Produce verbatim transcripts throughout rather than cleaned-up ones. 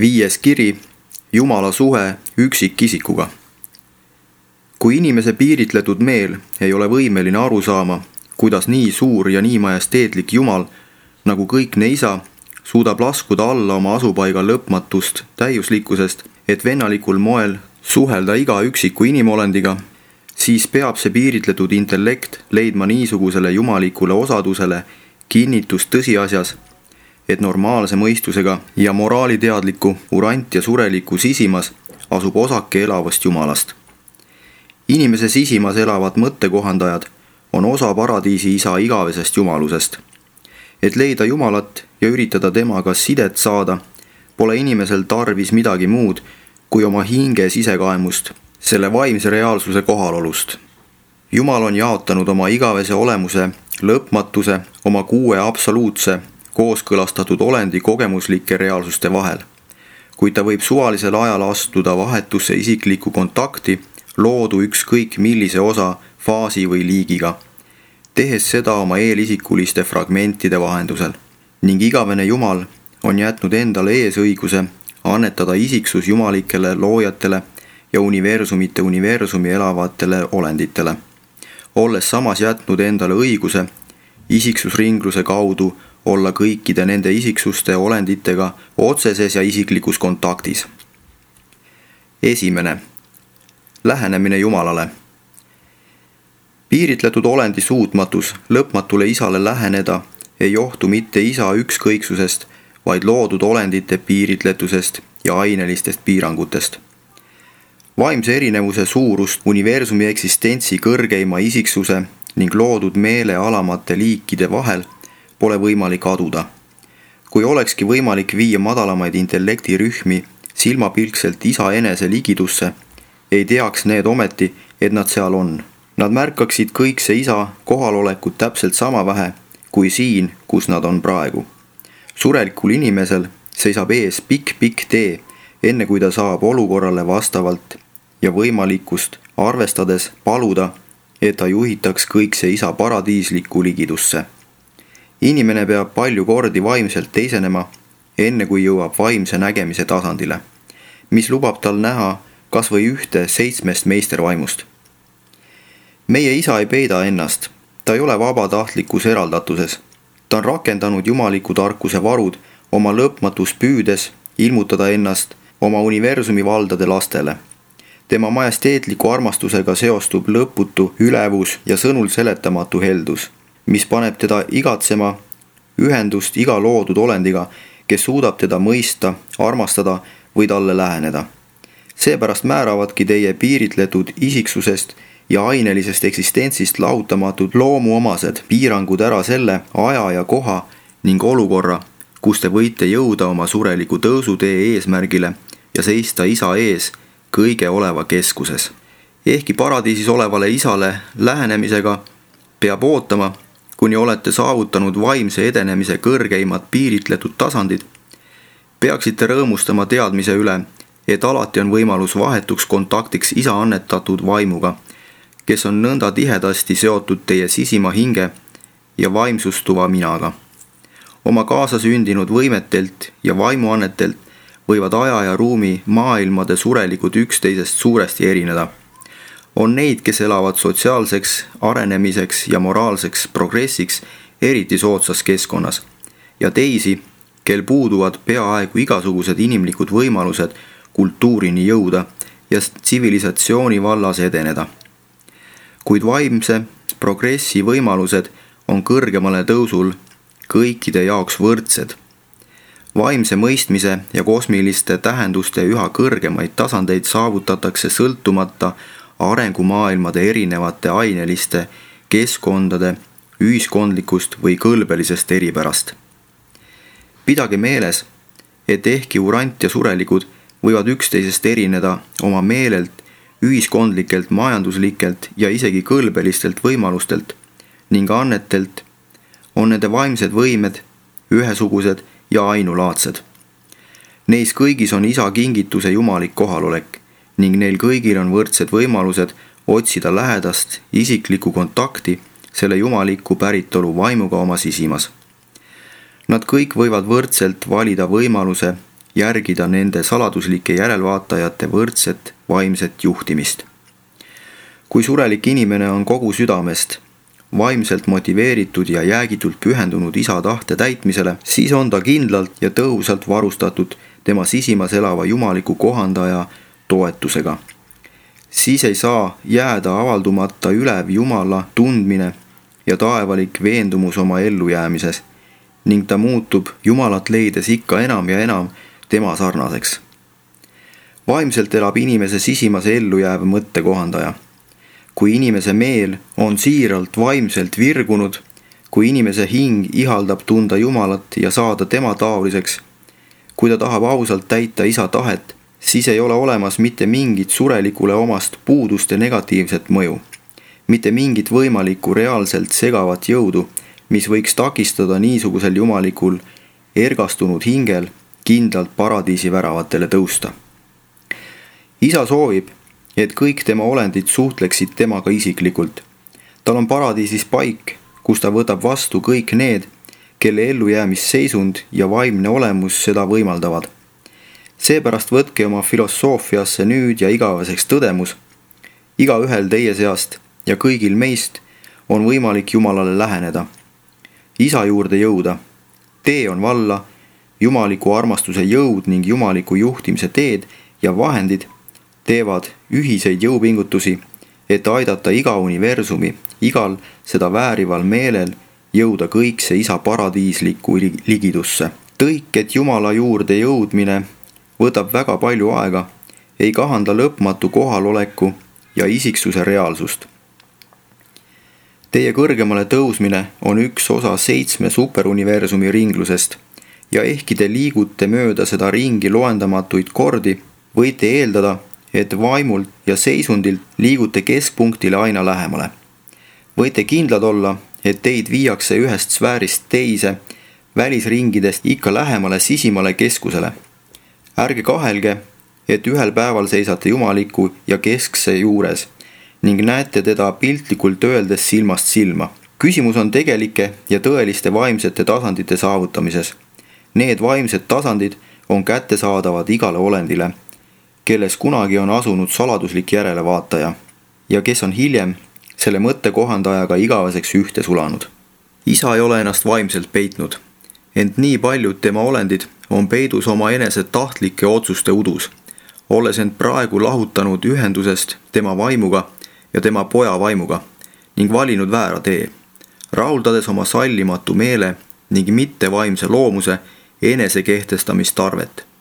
Viies kiri, Jumala suhe üksikisikuga. Kui inimese piiritletud meel ei ole võimeline aru saama, kuidas nii suur ja nii majesteetlik Jumal, nagu kõikne isa, suudab laskuda alla oma asupaiga lõpmatust täiuslikkusest, et vennalikul moel suhelda iga üksiku inimolendiga, siis peab see piiritletud intellekt leidma niisugusele jumalikule osadusele kinnitust tõsiasjas, et normaalse mõistusega ja moraaliteadliku urant- ja sureliku sisimas asub osake elavast Jumalast. Inimese sisimas elavad mõttekohandajad on osa paradiisi isa igavesest jumalusest. Et leida Jumalat ja üritada temaga sidet saada, pole inimesel tarvis midagi muud kui oma hinge sisekaemust, selle vaimse reaalsuse kohalolust. Jumal on jaotanud oma igavese olemuse, lõpmatuse, oma kuue absoluutse, kooskõlastatud olendi kogemuslike reaalsuste vahel. Kuid ta võib suvalisel ajal astuda vahetusse isiklikku kontakti loodu ükskõik millise osa, faasi või liigiga, tehes seda oma eelisikuliste fragmentide vahendusel. Ning igavene Jumal on jätnud endale eesõiguse annetada isiksus jumalikele loojatele ja universumite universumi elavatele olenditele, olles samas jätnud endale õiguse isiksusringluse kaudu olla kõikide nende isiksuste olenditega otseses ja isiklikus kontaktis. Esimene. Lähenemine Jumalale. Piiritletud olendi suutmatus lõpmatule isale läheneda ei johtu mitte isa ükskõiksusest, vaid loodud olendite piiritletusest ja ainelistest piirangutest. Vaimse erinevuse suurust universumi eksistentsi kõrgeima isiksuse ning loodud meele alamate liikide vahel pole võimalik aduda. Kui olekski võimalik viia madalamaid intellektirühmi silmapilkselt isa enese ligidusse, ei teaks need ometi, et nad seal on. Nad märkaksid kõik see isa kohalolekut täpselt sama vähe kui siin, kus nad on praegu. Surelikul inimesel seisab ees pikk-pikk tee, enne kui ta saab olukorrale vastavalt ja võimalikkust arvestades paluda, et ta juhitaks kõik see isa paradiislikku ligidusse. Inimene peab palju kordi vaimselt teisenema, enne kui jõuab vaimse nägemise tasandile, mis lubab tal näha kas või ühte seitsmest meistervaimust. Meie isa ei peida ennast, ta ei ole vabatahtlikus eraldatuses. Ta on rakendanud jumaliku tarkuse varud oma lõpmatus püüdes ilmutada ennast oma universumi valdade lastele. Tema majesteetliku armastusega seostub lõputu ülevus ja sõnul seletamatu heldus, mis paneb teda igatsema ühendust iga loodud olendiga, kes suudab teda mõista, armastada või talle läheneda. Seepärast määravadki teie piiritletud isiksusest ja ainelisest eksistentsist lahutamatud loomuomased piirangud ära selle aja ja koha ning olukorra, kus te võite jõuda oma sureliku tõusutee eesmärgile ja seista isa ees kõige oleva keskuses. Ehkki paradiisis olevale isale lähenemisega peab ootama, kuni olete saavutanud vaimse edenemise kõrgeimad piiritletud tasandid, peaksite rõõmustama teadmise üle, et alati on võimalus vahetuks kontaktiks isa annetatud vaimuga, kes on nõnda tihedasti seotud teie sisima hinge ja vaimsustuva minaga. Oma kaasasündinud võimetelt ja vaimuannetelt võivad aja ja ruumi maailmade surelikud üksteisest suuresti erineda. On neid, kes elavad sotsiaalseks arenemiseks ja moraalseks progressiks eriti soodsas keskkonnas, ja teisi, kel puuduvad peaaegu igasugused inimlikud võimalused kultuurini jõuda ja tsivilisatsiooni vallas edeneda. Kuid vaimse progressi võimalused on kõrgemale tõusul kõikide jaoks võrdsed. Vaimse mõistmise ja kosmiliste tähenduste üha kõrgemaid tasandeid saavutatakse sõltumata arengumaailmade erinevate aineliste, keskkondade, ühiskondlikust või kõlbelisest eripärast. Pidage meeles, et ehkki urant ja surelikud võivad üksteisest erineda oma meelelt, ühiskondlikelt, majanduslikelt ja isegi kõlbelistelt võimalustelt ning annetelt, on nende vaimsed võimed ühesugused ja ainulaadsed. Neis kõigis on isa kingituse jumalik kohalolek ning neil kõigil on võrdsed võimalused otsida lähedast isiklikku kontakti selle jumaliku päritolu vaimuga oma sisimas. Nad kõik võivad võrdselt valida võimaluse järgida nende saladuslike järelvaatajate võrdset vaimset juhtimist. Kui surelik inimene on kogu südamest, vaimselt motiveeritud ja jäägitult pühendunud isa tahte täitmisele, siis on ta kindlalt ja tõhusalt varustatud tema sisimas elava jumaliku kohandaja toetusega. Siis ei saa jääda avaldumata ülev Jumala tundmine ja taevalik veendumus oma ellujäämises ning ta muutub Jumalat leides ikka enam ja enam tema sarnaseks. Vaimselt elab inimese sisimas ellujääv mõttekohandaja. Kui inimese meel on siiralt vaimselt virgunud, kui inimese hing ihaldab tunda Jumalat ja saada tema taoliseks, kui ta tahab ausalt täita isa tahet, siis ei ole olemas mitte mingit surelikule omast puuduste negatiivset mõju, mitte mingit võimalikku reaalselt segavat jõudu, mis võiks takistada niisugusel jumalikul ergastunud hingel kindlalt paradiisi väravatele tõusta. Isa soovib, et kõik tema olendid suhtleksid temaga isiklikult. Tal on paradiisis paik, kus ta võtab vastu kõik need, kelle ellujäämisseisund ja vaimne olemus seda võimaldavad. Seepärast võtke oma filosoofiasse nüüd ja igaveseks tõdemus. Igaühel teie seast ja kõigil meist on võimalik Jumalale läheneda. Isa juurde jõuda. Tee on valla, jumaliku armastuse jõud ning jumaliku juhtimise teed ja vahendid teevad ühiseid jõupingutusi, et aidata iga universumi, igal seda väärival meelel jõuda kõikse isa paradiislikku ligidusse. Tõik, et Jumala juurde jõudmine võtab väga palju aega, ei kahanda lõpmatu kohaloleku ja isiksuse reaalsust. Teie kõrgemale tõusmine on üks osa seitsme superuniversumi ringlusest ja ehkki te liigute mööda seda ringi loendamatuid kordi, võite eeldada, et vaimult ja seisundilt liigute keskpunktile aina lähemale. Võite kindlad olla, et teid viiakse ühest sfäärist teise, välisringidest ikka lähemale sisimale keskusele. Ärge kahelge, et ühel päeval seisate jumaliku ja keskse juures ning näete teda piltlikult öeldes silmast silma. Küsimus on tegelike ja tõeliste vaimsete tasandite saavutamises. Need vaimsed tasandid on kättesaadavad igale olendile, kelles kunagi on asunud saladuslik järelevaataja ja kes on hiljem selle mõttekohandajaga igaveseks ühte sulanud. Isa ei ole ennast vaimselt peitnud, ent nii paljud tema olendid on peidus oma enese tahtlike otsuste udus, olles end praegu lahutanud ühendusest tema vaimuga ja tema poja vaimuga ning valinud väära tee, rahuldades oma sallimatu meele ning mittevaimse loomuse enesekehtestamistarvet.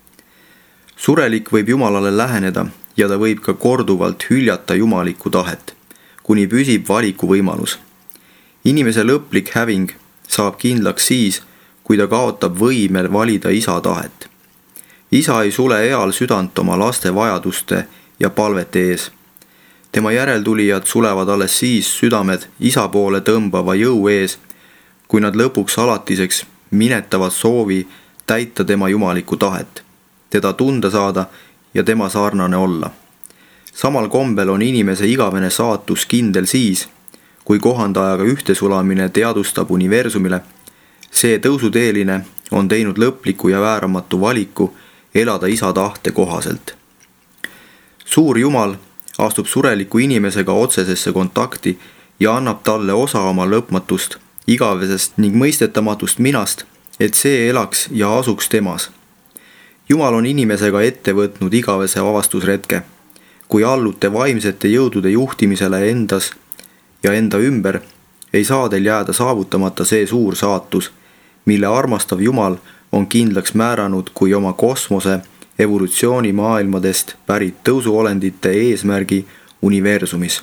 Surelik võib Jumalale läheneda ja ta võib ka korduvalt hüljata jumalikku tahet, kuni püsib valiku võimalus. Inimese lõplik häving saab kindlaks siis, kui ta kaotab võime valida isa tahet. Isa ei sule eal südant oma laste vajaduste ja palvete ees. Tema järeltulijad sulevad alles siis südamed isa poole tõmbava jõu ees, kui nad lõpuks alatiseks minetavad soovi täita tema jumalikku tahet, teda tunda saada ja tema sarnane olla. Samal kombel on inimese igavene saatus kindel siis, kui kohandajaga ühtesulamine teadustab universumile. See tõusuteeline on teinud lõpliku ja vääramatu valiku elada isa tahte kohaselt. Suur Jumal astub sureliku inimesega otsesesse kontakti ja annab talle osa oma lõpmatust, igavesest ning mõistetamatust minast, et see elaks ja asuks temas. Jumal on inimesega ette võtnud igavese avastusretke. Kui allute vaimsete jõudude juhtimisele endas ja enda ümber, ei saa teil jääda saavutamata see suur saatus, mille armastav Jumal on kindlaks määranud kui oma kosmose evolutsioonimaailmadest pärit tõusuolendite eesmärgi universumis.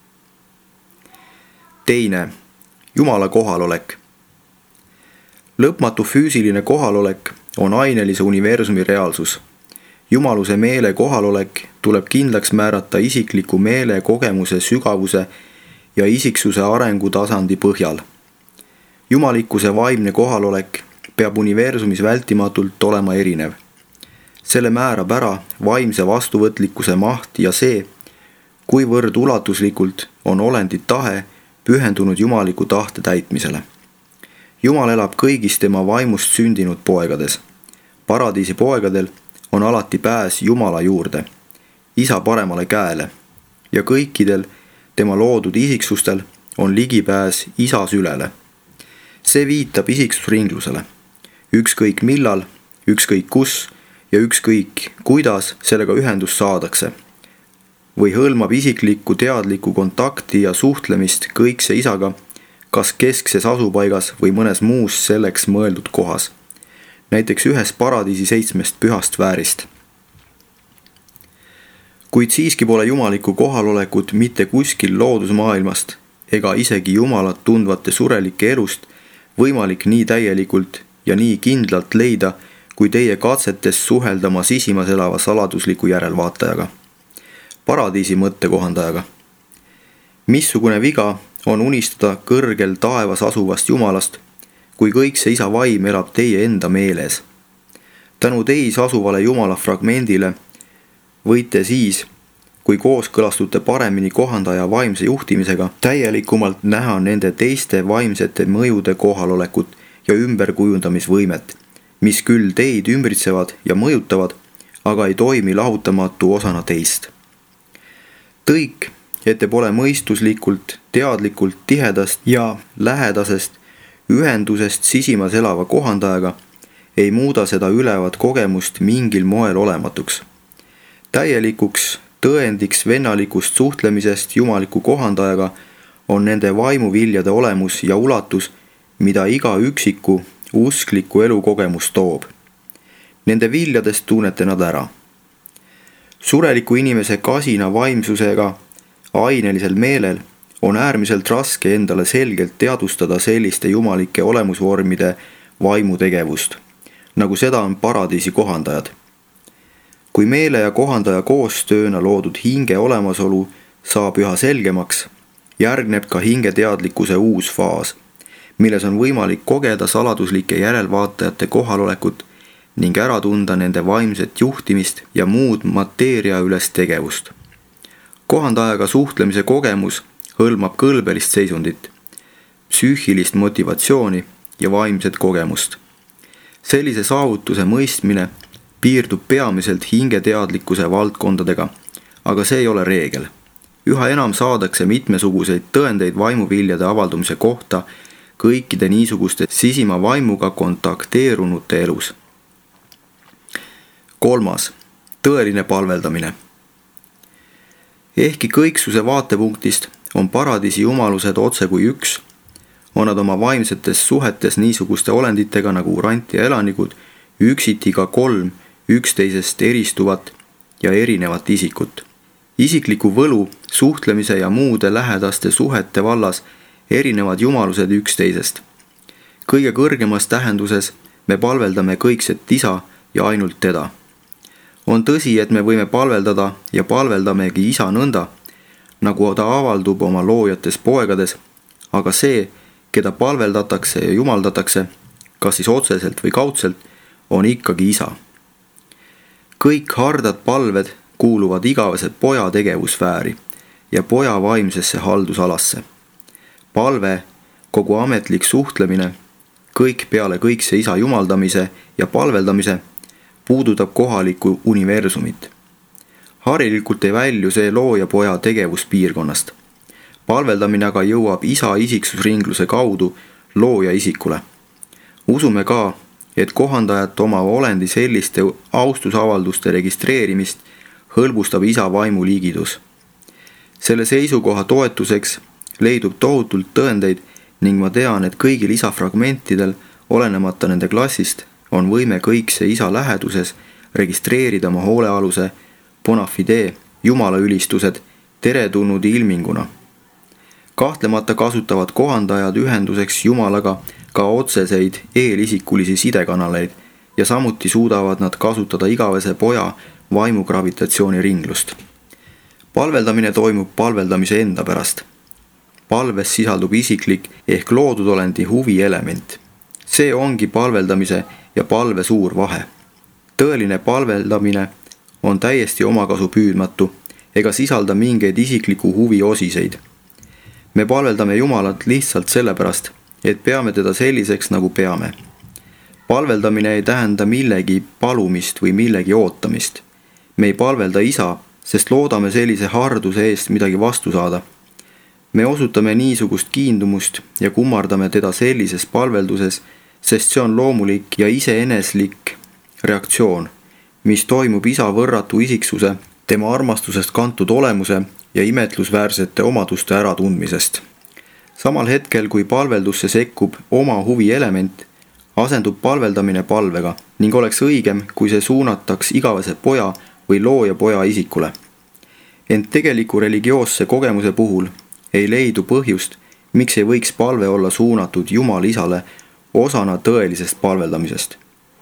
Teine, Jumala kohalolek. Lõpmatu füüsiline kohalolek on ainelise universumi reaalsus. Jumaluse meele kohalolek tuleb kindlaks määrata isikliku meele kogemuse sügavuse ja isiksuse arengutasandi põhjal. Jumalikkuse vaimne kohalolek peab universumis vältimatult olema erinev. Selle määrab ära vaimse vastuvõtlikkuse maht ja see, kuivõrd ulatuslikult on olendid tahe pühendunud jumaliku tahte täitmisele. Jumal elab kõigis tema vaimust sündinud poegades. Paradiisi poegadel on alati pääs Jumala juurde, Isa paremale käele ja kõikidel tema loodud isiksustel on ligipääs Isa sülele. See viitab isiksusringlusele. Ükskõik millal, ükskõik kus ja ükskõik kuidas sellega ühendus saadakse. Või hõlmab isiklikku teadlikku kontakti ja suhtlemist kõikse Isaga, kas keskses asupaigas või mõnes muus selleks mõeldud kohas. Näiteks ühes paradiisi seitsmest pühast väärist. Kuid siiski pole jumalikku kohalolekut mitte kuskil loodusmaailmast ega isegi Jumalat tundvate surelike elust võimalik nii täielikult ja nii kindlalt leida, kui teie katsetes suheldama sisimas elava saladusliku järelvaatajaga, paradiisi mõttekohandajaga. Missugune viga on unistada kõrgel taevas asuvast Jumalast, kui kõik see Isa vaim elab teie enda meeles. Tänu teis asuvale Jumala fragmendile võite siis, kui kooskõlastute paremini kohandaja vaimse juhtimisega, täielikumalt näha nende teiste vaimsete mõjude kohalolekut ja ümberkujundamisvõimet, mis küll teid ümbritsevad ja mõjutavad, aga ei toimi lahutamatu osana teist. Tõik, et te pole mõistuslikult, teadlikult tihedast ja lähedasest ühendusest sisimas elava kohandajaga, ei muuda seda ülevat kogemust mingil moel olematuks. Täielikuks tõendiks vennalikust suhtlemisest jumaliku kohandajaga on nende vaimuviljade olemus ja ulatus, mida iga üksiku uskliku elukogemus toob. Nende viljadest tunnete nad ära. Sureliku inimese kasina vaimsusega ainelisel meelel on äärmiselt raske endale selgelt teadvustada selliste jumalike olemusvormide vaimutegevust, nagu seda on paradiisi kohandajad. Kui meele ja kohandaja koostööna loodud hinge olemasolu saab üha selgemaks, järgneb ka hinge teadlikkuse uus faas, milles on võimalik kogeda saladuslike järelvaatajate kohalolekut ning ära tunda nende vaimset juhtimist ja muud mateeria üles tegevust. Kohandajaga suhtlemise kogemus hõlmab kõlbelist seisundit, psüühilist motivatsiooni ja vaimset kogemust. Sellise saavutuse mõistmine piirdub peamiselt hingeteadlikkuse valdkondadega, aga see ei ole reegel. Üha enam saadakse mitmesuguseid tõendeid vaimuviljade avaldumise kohta kõikide niisuguste sisima vaimuga kontakteerunute elus. Kolmas, tõeline palveldamine. Ehkki kõiksuse vaatepunktist on paradiisi jumalused otse kui üks, on nad oma vaimsetes suhetes niisuguste olenditega nagu urant ja elanikud üksiti ka kolm üksteisest eristuvat ja erinevat isikut. Isikliku võlu, suhtlemise ja muude lähedaste suhete vallas erinevad jumalused üksteisest. Kõige kõrgemas tähenduses me palveldame kõikset Isa ja ainult teda. On tõsi, et me võime palveldada ja palveldamegi Isa nõnda, nagu ta avaldub oma loojates poegades, aga see, keda palveldatakse ja jumaldatakse, kas siis otseselt või kaudselt, on ikkagi Isa. Kõik hardad palved kuuluvad igavese poja tegevusfääri ja poja vaimsesse haldusalasse. Palve, kogu ametlik suhtlemine, kõik peale kõikse Isa jumaldamise ja palveldamise puudutab kohalikku universumit. Harilikult ei välju see looja poja tegevuspiirkonnast. Palveldamine aga jõuab Isa isiksusringluse kaudu looja isikule. Usume ka, et kohandajat oma olendi selliste austusavalduste registreerimist hõlbustab Isa vaimu liigidus. Selle seisukoha toetuseks leidub tohutult tõendeid ning ma tean, et kõigil Isa fragmentidel, olenemata nende klassist, on võime kõikse Isa läheduses registreerida oma hoolealuse, bona fide, Jumala ülistused teretulnud ilminguna. Kahtlemata kasutavad kohandajad ühenduseks Jumalaga ka otseseid eelisikulisi sidekanaleid ja samuti suudavad nad kasutada igavese poja vaimu gravitatsiooniringlust. Palveldamine toimub palveldamise enda pärast. Palves sisaldub isiklik ehk loodud olendi huvi element. See ongi palveldamise ja palve suur vahe. Tõeline palveldamine on täiesti omakasu püüdmatu ega sisalda mingeid isikliku huvi osiseid. Me palveldame Jumalat lihtsalt sellepärast, et peame teda selliseks, nagu peame. palveldamine ei tähenda millegi palumist või millegi ootamist. Me ei palvelda isa, sest loodame sellise harduse eest midagi vastu saada. Me osutame niisugust kiindumust ja kummardame teda sellises palvelduses, sest see on loomulik ja iseeneslik reaktsioon, mis toimub isa võrratu isiksuse, tema armastusest kantud olemuse ja imetlusväärsete omaduste äratundmisest. Samal hetkel, kui palveldusse sekkub oma huvi element, asendub palveldamine palvega ning oleks õigem, kui see suunataks igavese poja või looja poja isikule. Ent tegeliku religioosse kogemuse puhul ei leidu põhjust, miks ei võiks palve olla suunatud Jumal isale osana tõelisest palveldamisest.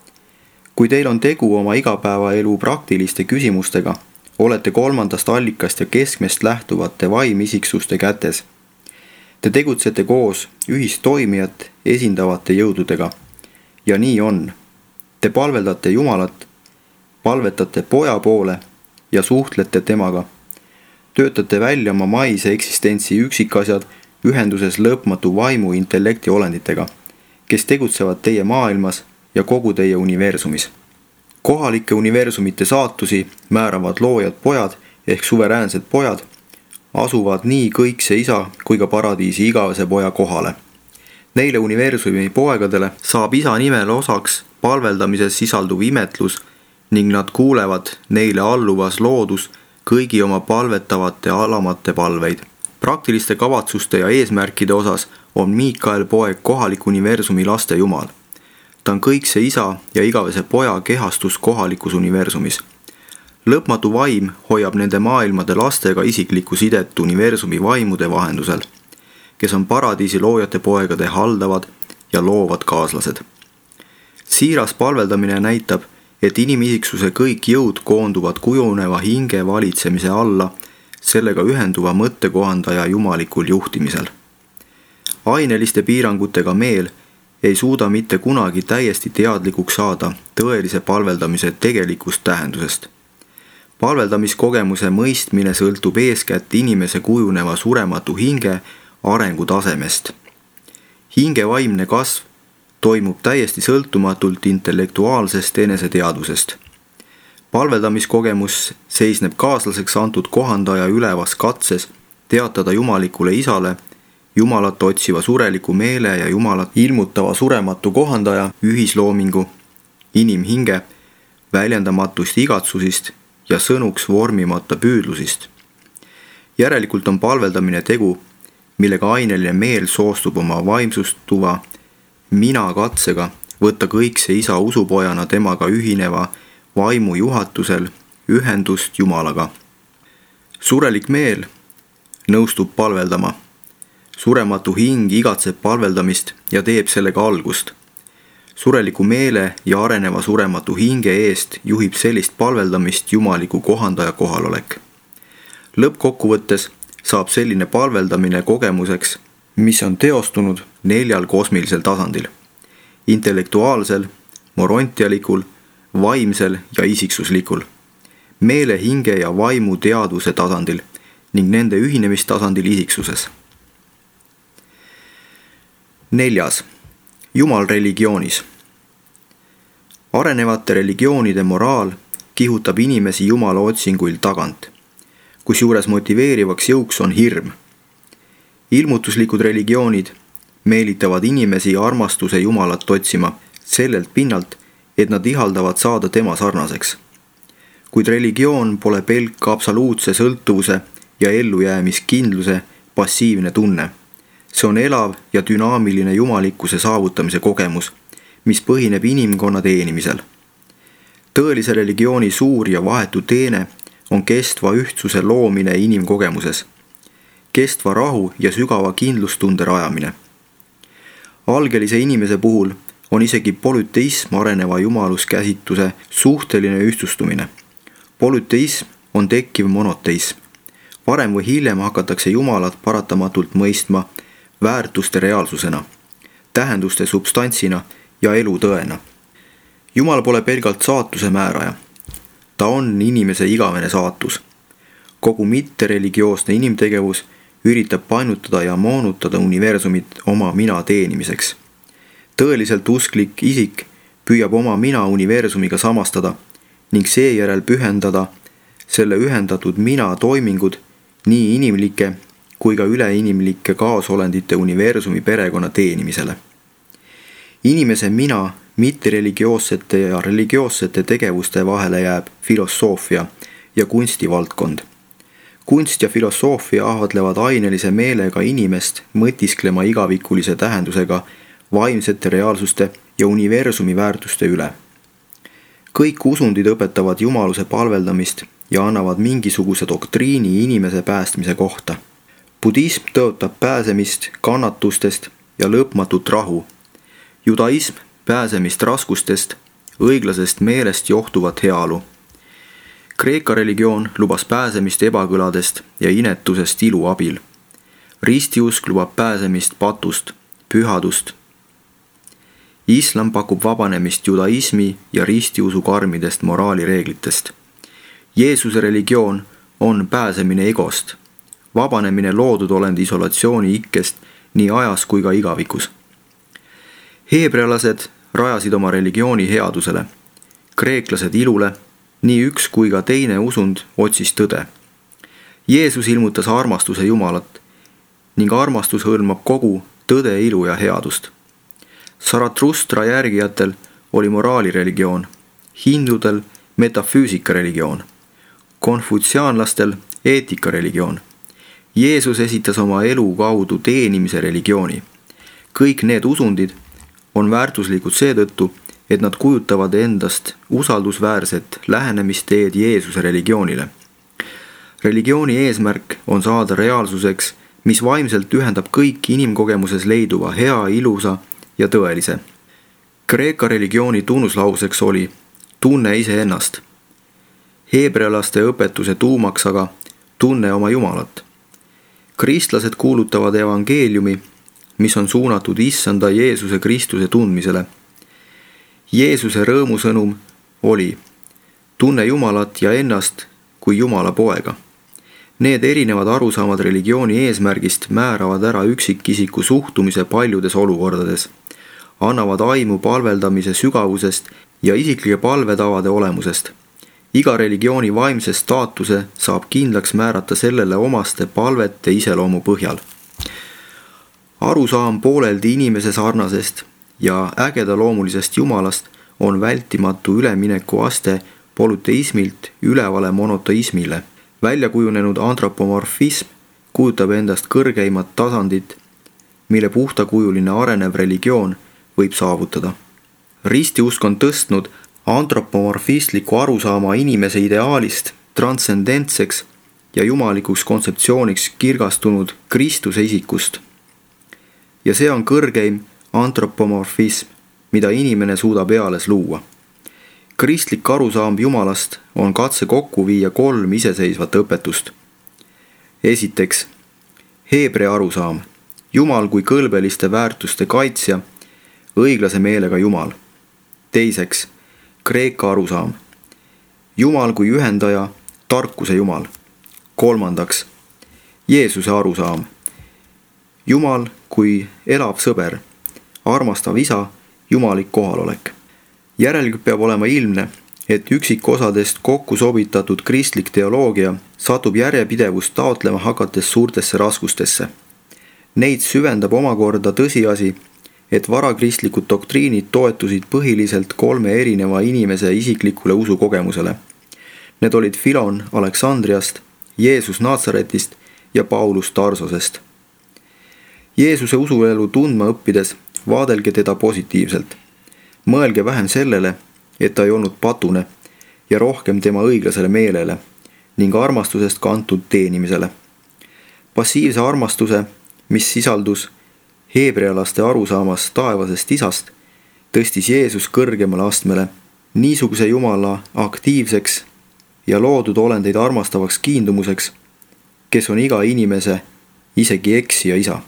Kui teil on tegu oma igapäevaelu praktiliste küsimustega, olete kolmandast allikast ja keskmest lähtuvate vaimissiksuste kätes. Te tegutsete koos ühist toimijat esindavate jõududega. Ja nii on. Te palveldate Jumalat, palvetate poja poole ja suhtlete temaga. Töötate välja oma maise eksistentsi üksikasjad ühenduses lõpmatu vaimu intellekti olenditega, kes tegutsevad teie maailmas ja kogu teie universumis. Kohalike universumite saatusi määravad loojad pojad ehk suveräänsed pojad, asuvad nii kõikse isa kui ka paradiisi igavese poja kohale. Neile universumi poegadele saab isa nimel osaks palveldamises sisalduv imetlus ning nad kuulevad neile alluvas loodus kõigi oma palvetavate alamate palveid. Praktiliste kavatsuste ja eesmärkide osas on Miikael poeg kohalik universumi laste jumal. Ta on kõikse isa ja igavese poja kehastus kohalikus universumis. Lõpmatu vaim hoiab nende maailmade lastega isiklikku sidet universumi vaimude vahendusel, kes on paradiisi loojate poegade haldavad ja loovad kaaslased. Siiras palveldamine näitab, et inimisiksuse kõik jõud koonduvad kujuneva hinge valitsemise alla, sellega ühenduva mõttekohandaja jumalikul juhtimisel. Aineliste piirangutega meel ei suuda mitte kunagi täiesti teadlikuks saada tõelise palveldamise tegelikust tähendusest. Palveldamiskogemuse mõistmine sõltub eeskätt inimese kujuneva surematu hinge arengutasemest. Hinge vaimne kasv toimub täiesti sõltumatult intellektuaalsest eneseteadvusest. Palveldamiskogemus seisneb kaaslaseks antud kohandaja ülevas katses teatada jumalikule isale, Jumalat otsiva sureliku meele ja Jumalat ilmutava surematu kohandaja ühisloomingu, inimhinge, väljendamatust igatsusist ja sõnuks vormimata püüdlusist. Järelikult on palveldamine tegu, millega aineline meel soostub oma vaimsustuva mina katsega võtta kõikse isa usupojana temaga ühineva vaimu juhatusel ühendust Jumalaga. Surelik meel nõustub palveldama. Surematu hing igatseb palveldamist ja teeb sellega algust. Sureliku meele ja areneva surematu hinge eest juhib sellist palveldamist jumaliku kohandaja kohalolek. Lõppkokkuvõttes saab selline palveldamine kogemuseks, mis on teostunud neljal kosmilisel tasandil. Intellektuaalsel, morontialikul, vaimsel ja isiksuslikul. Meele, hinge ja vaimu teadvuse tasandil ning nende ühinemistasandil isiksuses. Neljas. Jumal religioonis. Arenevate religioonide moraal kihutab inimesi Jumala otsinguil tagant, kusjuures motiveerivaks jõuks on hirm. Ilmutuslikud religioonid meelitavad inimesi armastuse Jumalat otsima sellelt pinnalt, et nad ihaldavad saada tema sarnaseks. Kuid religioon pole pelk absoluutse sõltuvuse ja ellujäämiskindluse passiivne tunne. See on elav ja dünaamiline jumalikkuse saavutamise kogemus, mis põhineb inimkonna teenimisel. Tõelise religiooni suur ja vahetu teene on kestva ühtsuse loomine inimkogemuses, kestva rahu ja sügava kindlustunde rajamine. Algelise inimese puhul on isegi polüteism areneva jumaluskäsituse suhteline ühtsustumine. Polüteism on tekkiv monoteism. Varem või hiljem hakatakse Jumalat paratamatult mõistma väärtuste reaalsusena, tähenduste substantsina ja elu tõena. Jumal pole pelgalt saatuse määraja. Ta on inimese igavene saatus. Kogu mittereligioosne inimtegevus üritab painutada ja moonutada universumit oma mina teenimiseks. Tõeliselt usklik isik püüab oma mina universumiga samastada ning seejärel pühendada selle ühendatud mina toimingud nii inimlike kui ka üleinimlike kaasolendite universumi perekonna teenimisele. Inimese mina mittereligioossete ja religioossete tegevuste vahele jääb filosoofia ja kunstivaldkond. Kunst ja filosoofia ahvatlevad ainelise meelega inimest mõtisklema igavikulise tähendusega vaimsete reaalsuste ja universumi väärtuste üle. Kõik usundid õpetavad jumaluse palveldamist ja annavad mingisuguse doktriini inimese päästmise kohta. Budism tõotab pääsemist kannatustest ja lõpmatut rahu. Judaism pääsemist raskustest, õiglasest meelest johtuvat heaolu. Kreeka religioon lubas pääsemist ebakõladest ja inetusest ilu abil. Ristiusk lubab pääsemist patust, pühadust. Islam pakub vabanemist judaismi ja ristiusu karmidest moraalireeglitest. Jeesuse religioon on pääsemine egost, vabanemine loodud olendi isolatsiooni ikkest nii ajas kui ka igavikus. Heebrealased rajasid oma religiooni headusele, kreeklased ilule, nii üks kui ka teine usund otsis tõde. Jeesus ilmutas armastuse Jumalat ning armastus hõlmab kogu tõde, ilu ja headust. Zarathustra järgijatel oli moraalireligioon, hindudel metafüüsikareligioon, konfutsiaanlastel eetikareligioon. Jeesus esitas oma elu kaudu teenimise religiooni. Kõik need usundid on väärtuslikud seetõttu, et nad kujutavad endast usaldusväärset lähenemisteed Jeesuse religioonile. Religiooni eesmärk on saada reaalsuseks, mis vaimselt ühendab kõik inimkogemuses leiduva hea, ilusa ja tõelise. Kreeka religiooni tunnuslauseks oli tunne iseennast. Heebrealaste õpetuse tuumaks aga tunne oma Jumalat. Kristlased kuulutavad evangeeliumi, mis on suunatud issanda Jeesuse Kristuse tundmisele. Jeesuse rõõmusõnum oli tunne Jumalat ja ennast kui Jumala poega. Need erinevad arusaamad religiooni eesmärgist määravad ära üksikisiku suhtumise paljudes olukordades, annavad aimu palveldamise sügavusest ja isiklike palvetavade olemusest. Iga religiooni vaimse staatuse saab kindlaks määrata sellele omaste palvete iseloomu põhjal. Arusaam pooleldi inimese sarnasest ja ägedaloomulisest Jumalast on vältimatu ülemineku aste polüteismilt ülevale monoteismile. Väljakujunenud antropomorfism kujutab endast kõrgeimat tasandit, mille puhtakujuline arenev religioon võib saavutada. Ristiusk on tõstnud antropomorfistliku arusaama inimese ideaalist transcendentseks ja jumalikuks kontseptsiooniks kirgastunud Kristuse isikust. Ja see on kõrgeim antropomorfism, mida inimene suudab eales luua. Kristlik arusaam Jumalast on katse kokku viia kolm iseseisvat õpetust. Esiteks, Heebrea arusaam, Jumal kui kõlbeliste väärtuste kaitsja, õiglase meelega Jumal. Teiseks, Kreeka arusaam, Jumal kui ühendaja, tarkuse Jumal. Kolmandaks, Jeesuse arusaam, Jumal kui elav sõber, armastav isa, jumalik kohalolek. Järelikult peab olema ilmne, et üksikosadest kokku sobitatud kristlik teoloogia satub järjepidevust taotlema hakates suurtesse raskustesse. Neid süvendab omakorda tõsiasi, et varakristlikud doktriinid toetusid põhiliselt kolme erineva inimese isiklikule usukogemusele. Need olid Filon Aleksandriast, Jeesus Naatsaretist ja Paulus Tarsosest. Jeesuse usuelu tundma õppides vaadelge teda positiivselt. Mõelge vähem sellele, et ta ei olnud patune ja rohkem tema õiglasele meelele ning armastusest kantud teenimisele. Passiivse armastuse, mis sisaldus heebrealaste arusaamas taevasest isast, tõstis Jeesus kõrgemale astmele, niisuguse Jumala aktiivseks ja loodud olendeid armastavaks kiindumuseks, kes on iga inimese, isegi eksija isa.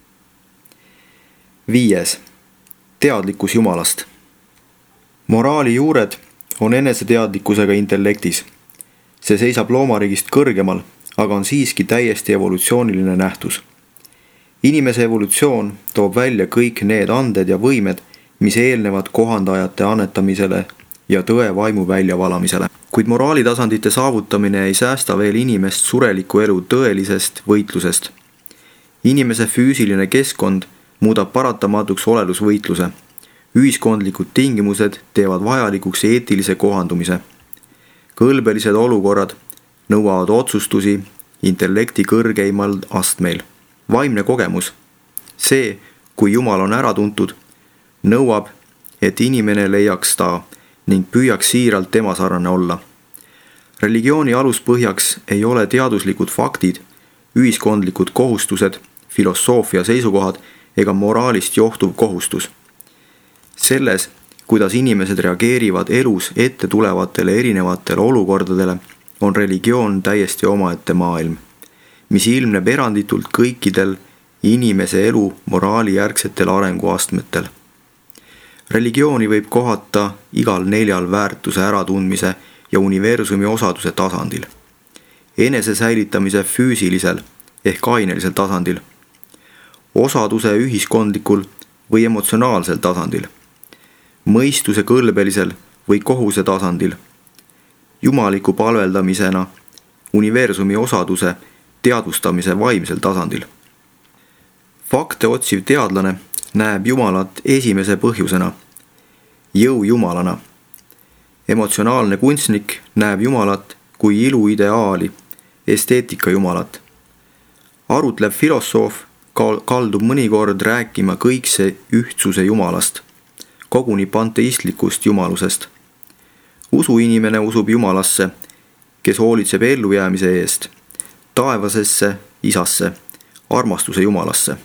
Viies. Teadlikkus Jumalast. Moraali juured on eneseteadlikkusega intellektis. See seisab loomariigist kõrgemal, aga on siiski täiesti evolutsiooniline nähtus. Inimese evolutsioon toob välja kõik need anded ja võimed, mis eelnevad kohandajate annetamisele ja tõe vaimu väljavalamisele. Kuid moraalitasandite saavutamine ei säästa veel inimest sureliku elu tõelisest võitlusest. Inimese füüsiline keskkond muudab paratamatuks olelusvõitluse. Ühiskondlikud tingimused teevad vajalikuks eetilise kohandumise. Kõlbelised olukorrad nõuavad otsustusi intellekti kõrgeimal astmeil. Vaimne kogemus, see, kui Jumal on ära tuntud, nõuab, et inimene leiaks ta ning püüaks siiralt tema sarnane olla. Religiooni aluspõhjaks ei ole teaduslikud faktid, ühiskondlikud kohustused, filosoofia seisukohad ega moraalist johtuv kohustus. Selles, kuidas inimesed reageerivad elus ette tulevatele erinevatele olukordadele, on religioon täiesti omaette maailm, mis ilmneb eranditult kõikidel inimese elu moraali järgsetel arenguastmetel. Religiooni võib kohata igal neljal väärtuse äratundmise ja universumi osaduse tasandil, enese säilitamise füüsilisel ehk ainelisel tasandil, osaduse ühiskondlikul või emotsionaalsel tasandil, mõistuse kõlbelisel või kohuse tasandil, jumaliku palveldamisena universumi osaduse teadvustamise vaimsel tasandil. Fakte otsiv teadlane näeb Jumalat esimese põhjusena, jõu Jumalana. Emotsionaalne kunstnik näeb Jumalat kui iluideaali, esteetika Jumalat. Arutlev filosoof kaldub mõnikord rääkima kõikse ühtsuse Jumalast, koguni panteistlikust jumalusest. Usuinimene usub Jumalasse, kes hoolitseb ellujäämise eest, taevasesse isasse, armastuse Jumalasse.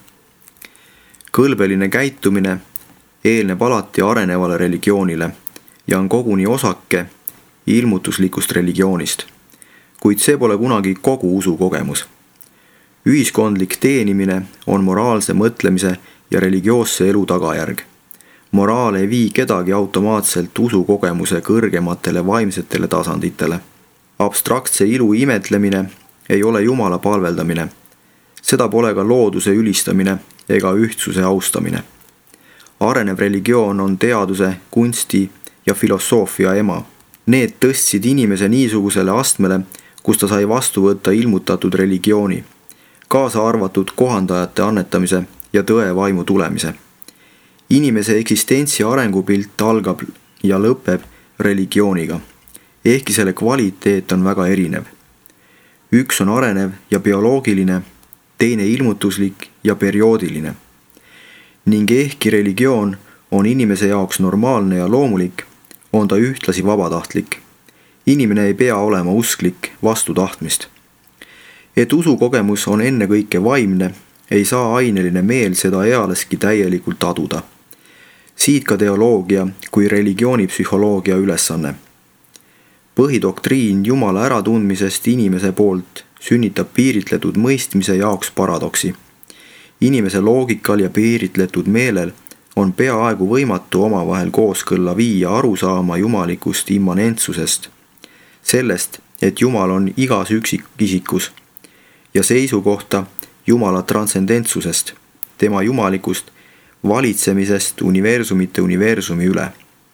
Kõlbeline käitumine eelneb alati arenevale religioonile ja on koguni osake ilmutuslikust religioonist, kuid see pole kunagi kogu usukogemus. Ühiskondlik teenimine on moraalse mõtlemise ja religioosse elu tagajärg. Moraal ei vii kedagi automaatselt usukogemuse kõrgematele vaimsetele tasanditele. Abstraktse ilu imetlemine ei ole Jumala palveldamine. Seda pole ka looduse ülistamine ega ühtsuse austamine. Arenev religioon on teaduse, kunsti ja filosoofia ema. Need tõstsid inimese niisugusele astmele, kus ta sai vastu võtta ilmutatud religiooni, kaasa arvatud kohandajate annetamise ja tõe vaimu tulemise. Inimese eksistentsi arengupilt algab ja lõpeb religiooniga, ehkki selle kvaliteet on väga erinev. Üks on arenev ja bioloogiline, teine ilmutuslik ja perioodiline. Ning ehkki religioon on inimese jaoks normaalne ja loomulik, on ta ühtlasi vabatahtlik. Inimene ei pea olema usklik vastu tahtmist. Et usukogemus on ennekõike vaimne, ei saa aineline meel seda ealeski täielikult aduda. Siit ka teoloogia kui religioonipsühholoogia ülesanne. Põhidoktriin Jumala äratundmisest inimese poolt sünnitab piiritletud mõistmise jaoks paradoksi. Inimese loogikal ja piiritletud meelel on peaaegu võimatu omavahel kooskõlla viia arusaama jumalikust immanentsusest, sellest, et Jumal on igas üksikisikus, ja seisukohta Jumala transcendentsusest, tema jumalikust valitsemisest universumite universumi üle.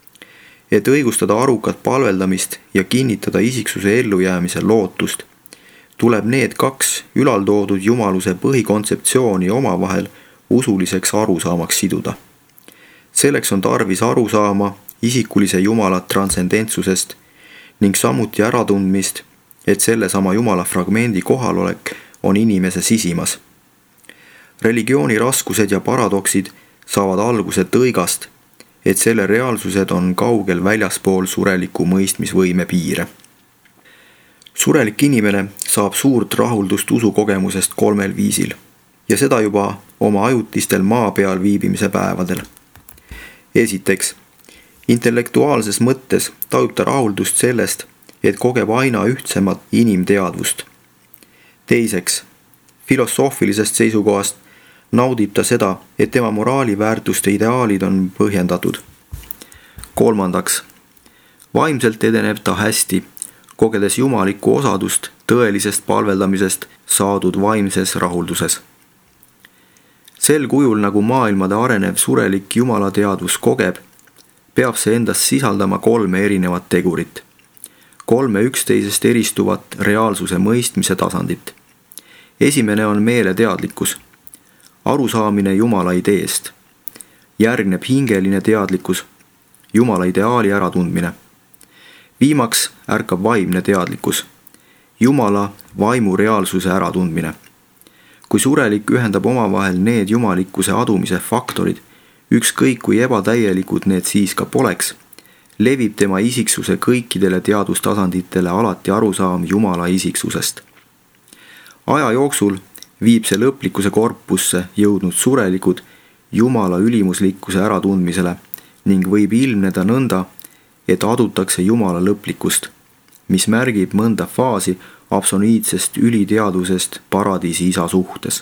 Et õigustada arukat palveldamist ja kinnitada isiksuse ellujäämise lootust, tuleb need kaks ülaltoodud jumaluse põhikontseptsiooni omavahel usuliseks arusaamaks siduda. Selleks on tarvis arusaama isikulise Jumala transcendentsusest ning samuti äratundmist, et sellesama Jumala fragmendi kohalolek on inimese sisimas. Religiooni raskused ja paradoksid saavad alguse tõigast, et selle reaalsused on kaugel väljaspool sureliku mõistmisvõime piire. Surelik inimene saab suurt rahuldust usukogemusest kolmel viisil ja seda juba oma ajutistel maa peal viibimise päevadel. Esiteks, intellektuaalses mõttes tajub ta rahuldust sellest, et kogeb aina ühtsemat inimteadvust. Teiseks, filosoofilisest seisukohast naudib ta seda, et tema moraaliväärtuste ideaalid on põhjendatud. Kolmandaks, vaimselt edeneb ta hästi, kogedes jumalikku osadust tõelisest palveldamisest saadud vaimses rahulduses. Sel kujul, nagu maailmade arenev surelik jumalateadvus kogeb, peab see endas sisaldama kolme erinevat tegurit. Kolme üksteisest eristuvat reaalsuse mõistmise tasandit. Esimene on meeleteadlikkus, arusaamine Jumala ideest. Järgneb hingeline teadlikkus, Jumala ideaali äratundmine. Viimaks ärkab vaimne teadlikkus, Jumala vaimu reaalsuse äratundmine. Kui surelik ühendab omavahel need jumalikkuse adumise faktorid, ükskõik kui ebatäielikud need siis ka poleks, levib tema isiksuse kõikidele teadustasanditele alati arusaam Jumala isiksusest. Aja jooksul viib see lõplikkuse korpusse jõudnud surelikud Jumala ülimuslikkuse äratundmisele ning võib ilmneda nõnda, et adutakse Jumala lõplikkust, mis märgib mõnda faasi absoluutsest üliteadvusest paradiisi isa suhtes.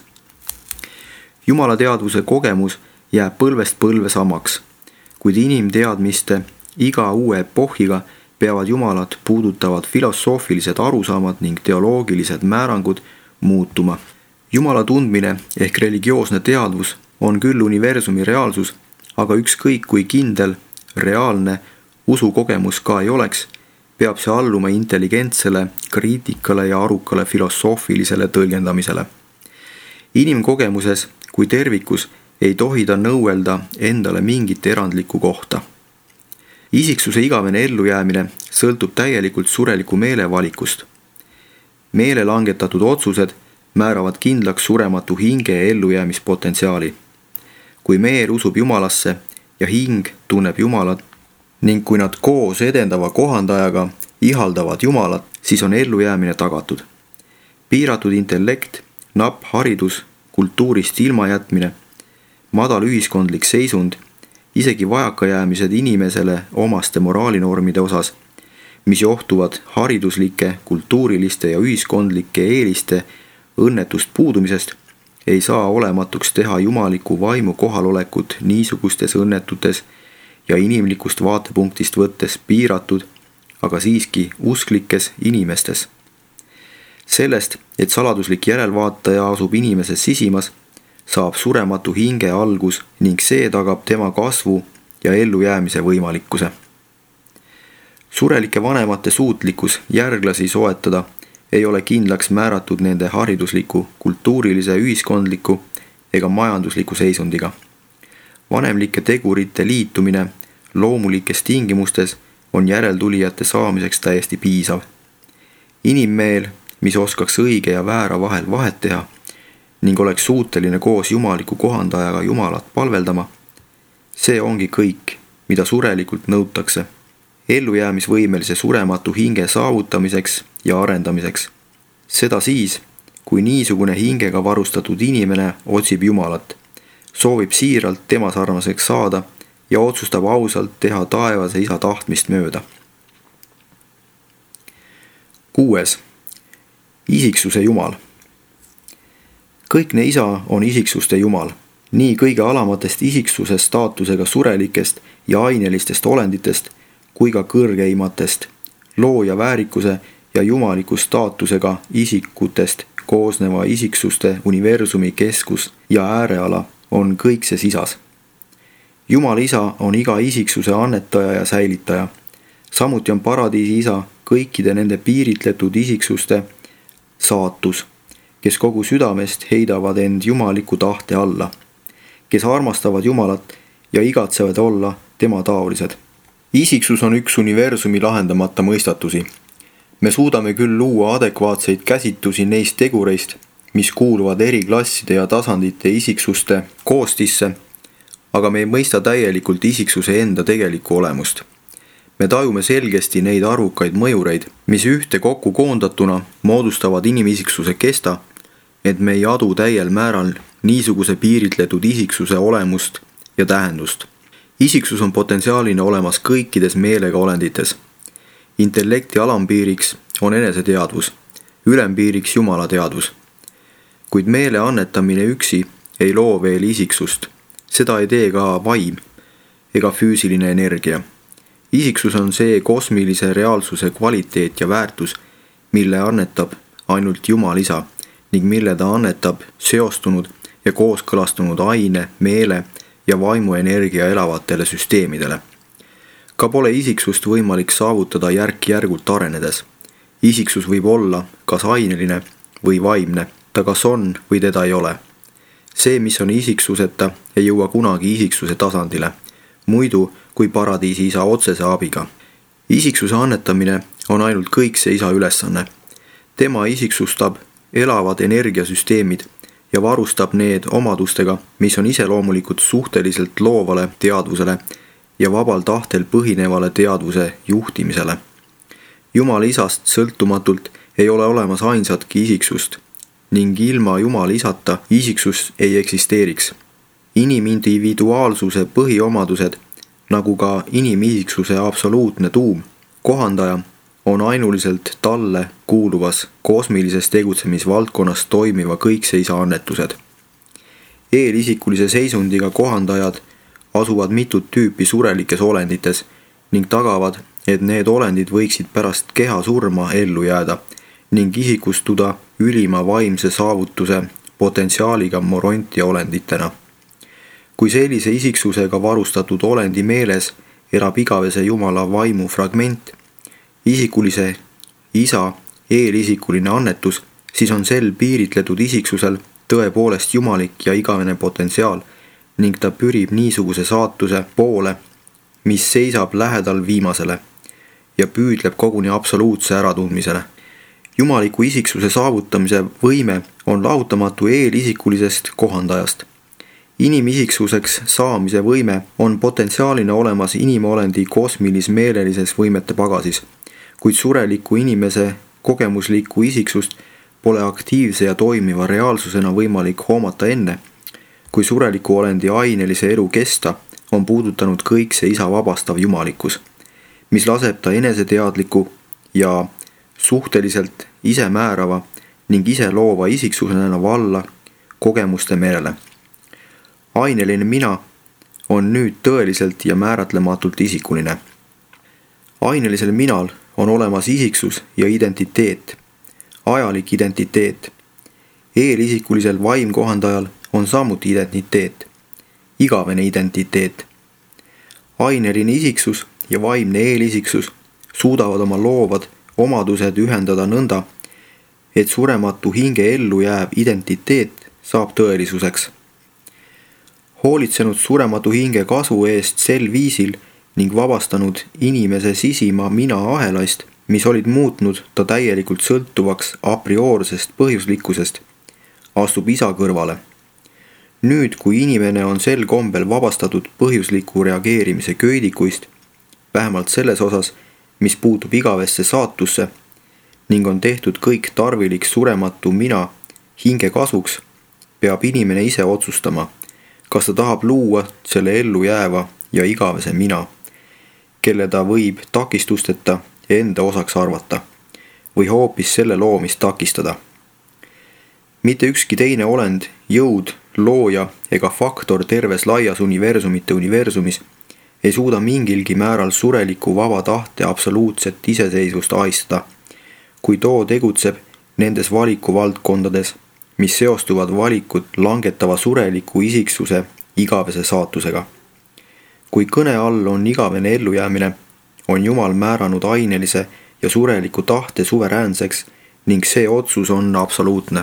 Jumala teadvuse kogemus jääb põlvest põlve samaks, kuid inimteadmiste iga uue epohhiga peavad Jumalat puudutavad filosoofilised arusaamad ning teoloogilised määrangud muutuma. Jumala tundmine ehk religioosne teadvus on küll universumi reaalsus, aga ükskõik kui kindel, reaalne usukogemus ka ei oleks, peab see alluma intelligentsele, kriitikale ja arukale filosoofilisele tõlgendamisele. Inimkogemuses kui tervikus ei tohi ta nõuelda endale mingit erandlikku kohta. Isiksuse igavene ellujäämine sõltub täielikult sureliku meele valikust. Meele langetatud otsused määravad kindlaks surematu hinge ellujäämispotentsiaali. Kui meel usub Jumalasse ja hing tunneb Jumalat ning kui nad koos edendava kohandajaga ihaldavad Jumalat, siis on ellujäämine tagatud. Piiratud intellekt, napp haridus, kultuurist ilmajätmine, madal ühiskondlik seisund, isegi vajakajäämised inimesele omaste moraalinormide osas, mis johtuvad hariduslike, kultuuriliste ja ühiskondlike eeliste õnnetust puudumisest, ei saa olematuks teha jumaliku vaimu kohalolekut niisugustes õnnetutes ja inimlikust vaatepunktist võttes piiratud, aga siiski usklikes inimestes. Sellest, et saladuslik järelvaataja asub inimeses sisimas, saab surematu hinge algus ning see tagab tema kasvu ja ellujäämise võimalikkuse. Surelike vanemate suutlikkus järglasi soetada ei ole kindlaks määratud nende haridusliku, kultuurilise, ühiskondliku ega majandusliku seisundiga. Vanemlike tegurite liitumine loomulikes tingimustes on järeltulijate saamiseks täiesti piisav. Inimmeel, mis oskaks õige ja väära vahel vahet teha ning oleks suuteline koos jumaliku kohandajaga Jumalat palveldama, see ongi kõik, mida surelikult nõutakse ellujäämisvõimelise surematu hinge saavutamiseks ja arendamiseks. Seda siis, kui niisugune hingega varustatud inimene otsib Jumalat, soovib siiralt tema sarnaseks saada ja otsustab ausalt teha taevase isa tahtmist mööda. Kuues. Isiksuse Jumal. Kõikne isa on isiksuste Jumal, nii kõige alamatest isiksuse staatusega surelikest ja ainelistest olenditest kui ka kõrgeimatest, looja väärikuse ja jumaliku staatusega isikutest koosneva isiksuste universumi keskus ja ääreala on kõikses isas. Jumal isa on iga isiksuse annetaja ja säilitaja. Samuti on paradiisi isa kõikide nende piiritletud isiksuste saatus, kes kogu südamest heidavad end jumaliku tahte alla, kes armastavad Jumalat ja igatsevad olla tema taolised. Isiksus on üks universumi lahendamata mõistatusi. Me suudame küll luua adekvaatseid käsitlusi neist tegureist, mis kuuluvad eri klasside ja tasandite isiksuste koostisse, aga me ei mõista täielikult isiksuse enda tegelikku olemust. Me tajume selgesti neid arvukaid mõjureid, mis ühte kokku koondatuna moodustavad inimisiksuse kesta, et me ei adu täiel määral niisuguse piiritletud isiksuse olemust ja tähendust. Isiksus on potentsiaalina olemas kõikides meelega olendites. Intellekti alampiiriks on eneseteadvus, ülempiiriks Jumala teadvus. Kuid meele annetamine üksi ei loo veel isiksust, seda ei tee ka vaim ega füüsiline energia. Isiksus on see kosmilise reaalsuse kvaliteet ja väärtus, mille annetab ainult Jumal isa ning mille ta annetab seostunud ja kooskõlastunud aine, meele ja vaimuenergia elavatele süsteemidele. Ka pole isiksust võimalik saavutada järk-järgult arenedes. Isiksus võib olla kas aineline või vaimne, ta kas on või teda ei ole. See, mis on isiksuseta, ei jõua kunagi isiksuse tasandile, muidu kui paradiisi isa otsese abiga. Isiksuse annetamine on ainult kõikse isa ülesanne. Tema isiksustab elavad energiasüsteemid ja varustab need omadustega, mis on iseloomulikud suhteliselt loovale teadvusele ja vabal tahtel põhinevale teadvuse juhtimisele. Jumala isast sõltumatult ei ole olemas ainsatki isiksust ning ilma Jumala isata isiksus ei eksisteeriks. Inimindividuaalsuse põhiomadused, nagu ka inimisiksuse absoluutne tuum, kohandaja, on ainuliselt talle kuuluvas kosmilises tegutsemisvaldkonnas toimiva kõikse isa annetused. Eelisikulise seisundiga kohandajad asuvad mitut tüüpi surelikes olendites ning tagavad, et need olendid võiksid pärast keha surma ellu jääda ning isikustuda ülima vaimse saavutuse potentsiaaliga morontia olenditena. Kui sellise isiksusega varustatud olendi meeles elab igavese Jumala vaimu fragment, isikulise isa eelisikuline annetus, siis on sel piiritletud isiksusel tõepoolest jumalik ja igavene potentsiaal ning ta pürib niisuguse saatuse poole, mis seisab lähedal viimasele ja püüdleb koguni absoluutse äratundmisele. Jumaliku isiksuse saavutamise võime on lahutamatu eelisikulisest kohandajast. Inimisiksuseks saamise võime on potentsiaalina olemas inimolendi kosmilis-meelelises võimete pagasis, kuid sureliku inimese kogemuslikku isiksust pole aktiivse ja toimiva reaalsusena võimalik hoomata enne, kui sureliku olendi ainelise elu kesta on puudutanud kõikse isa vabastav jumalikkus, mis laseb ta eneseteadliku ja suhteliselt isemäärava ning iseloova isiksusena valla kogemuste merele. Aineline mina on nüüd tõeliselt ja määratlematult isikuline. Ainelisel minal on olemas isiksus ja identiteet, ajalik identiteet. Eelisikulisel vaimkohandajal on samuti identiteet, igavene identiteet. Aineline isiksus ja vaimne eelisiksus suudavad oma loovad omadused ühendada nõnda, et surematu hinge ellu jääv identiteet saab tõelisuseks. Hoolitsenud surematu hinge kasvu eest sel viisil ning vabastanud inimese sisima mina ahelaist, mis olid muutnud ta täielikult sõltuvaks a priorsest põhjuslikkusest, astub isa kõrvale. Nüüd, kui inimene on sel kombel vabastatud põhjusliku reageerimise köidikuist, vähemalt selles osas, mis puutub igavesse saatusse, ning on tehtud kõik tarvilik surematu mina hinge kasvuks, peab inimene ise otsustama, kas ta tahab luua selle ellu jääva ja igavese mina, kelle ta võib takistusteta enda osaks arvata, või hoopis selle loomist takistada. Mitte ükski teine olend, jõud, looja ega faktor terves laias universumite universumis ei suuda mingilgi määral sureliku vaba tahte absoluutset iseseisvust ahistada, kui too tegutseb nendes valikuvaldkondades, mis seostuvad valikut langetava sureliku isiksuse igavese saatusega. Kui kõne all on igavene ellujäämine, on Jumal määranud ainelise ja sureliku tahte suveräänseks ning see otsus on absoluutne.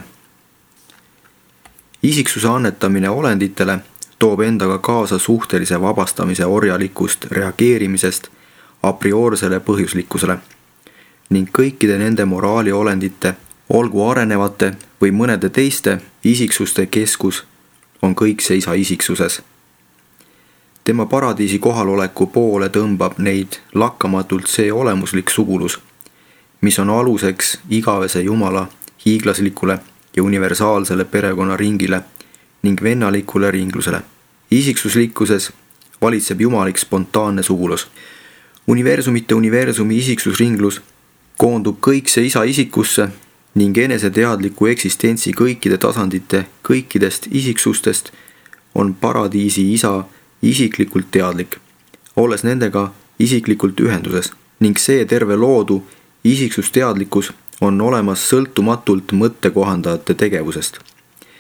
Isiksuse annetamine olenditele toob endaga kaasa suhtelise vabastamise orjalikust reageerimisest a priorsele põhjuslikkusele ning kõikide nende moraali olendite, olgu arenevate või mõnede teiste isiksuste keskus on kõikse isa isiksuses. Tema paradiisi kohaloleku poole tõmbab neid lakkamatult see olemuslik sugulus, mis on aluseks igavese Jumala hiiglaslikule ja universaalsele perekonnaringile ning vennalikule ringlusele. Isiksuslikkuses valitseb jumalik spontaanne sugulus. Universumite universumi isiksusringlus koondub kõikse isa isikusse ning eneseteadliku eksistentsi kõikide tasandite kõikidest isiksustest on paradiisi isa isiklikult teadlik, olles nendega isiklikult ühenduses ning see terve loodu isiksusteadlikkus on olemas sõltumatult mõttekohandajate tegevusest.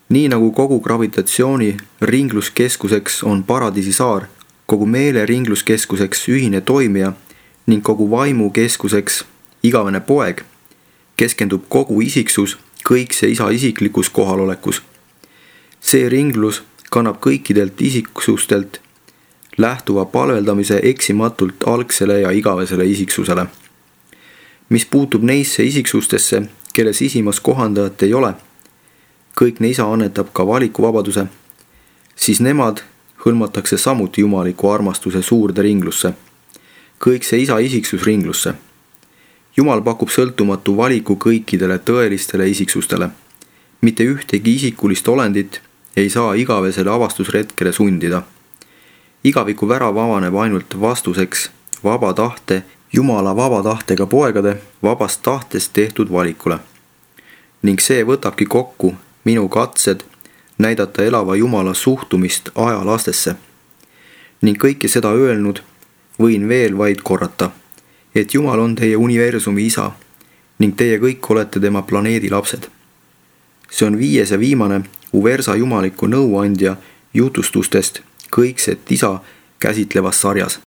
nii nagu kogu gravitatsiooni ringluskeskuseks on paradiisi saar, kogu meele ringluskeskuseks ühine toimija ning kogu vaimu keskuseks igavene poeg, keskendub kogu isiksus kõikse isa isiklikus kohalolekus. See ringlus kannab kõikidelt isiksustelt lähtuva palveldamise eksimatult algsele ja igavesele isiksusele. Mis puutub neisse isiksustesse, kelle sisimas kohandajat ei ole, kõik ne isa annetab ka valikuvabaduse, siis nemad hõlmatakse samuti jumaliku armastuse suurde ringlusse, kõik see isa isiksusringlusse. Jumal pakub sõltumatu valiku kõikidele tõelistele isiksustele. Mitte ühtegi isikulist olendit ei saa igavesele avastusretkele sundida. Igaviku värav avaneb ainult vastuseks vaba tahte, Jumala vaba tahtega poegade vabast tahtest tehtud valikule. Ning see võtabki kokku minu katsed näidata elava Jumala suhtumist ajalastesse. Ning kõike seda öelnud võin veel vaid korrata, et Jumal on teie universumi isa ning teie kõik olete tema planeedi lapsed. See on viies ja viimane Uversa jumaliku nõuandja jutustustest kõikset isa käsitlevas sarjas.